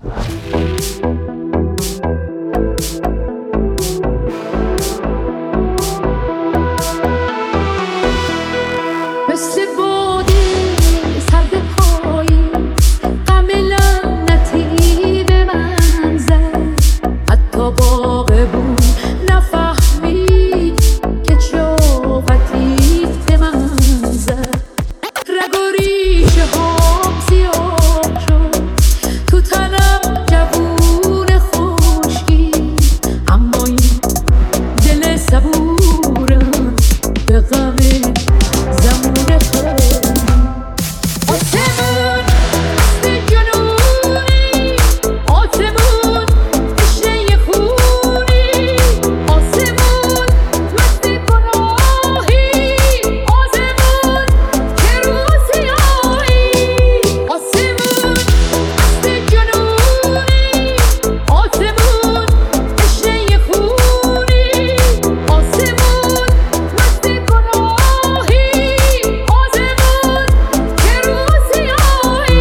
مثل باد سرد پاییز غم لعنتی به من زد. حتی باغ بود نفهمید که چاقتیت به من زد. رگ و ریشه هام زیاد شد تو تنم جوون خشکی، اما این دل صبورم به غم زمون خود. آسمون مست جنونی، آسمون تشنه خونی، آسمون مست گناهی، آسمون که روز سیاهی. آسمون مست جنونی، آسمون تشنه خونی، آسمون مست گناهی، آسمون که روز سیاهی.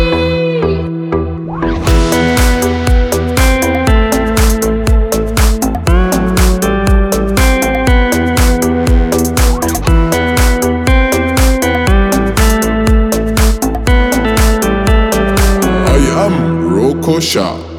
I am Rokosha.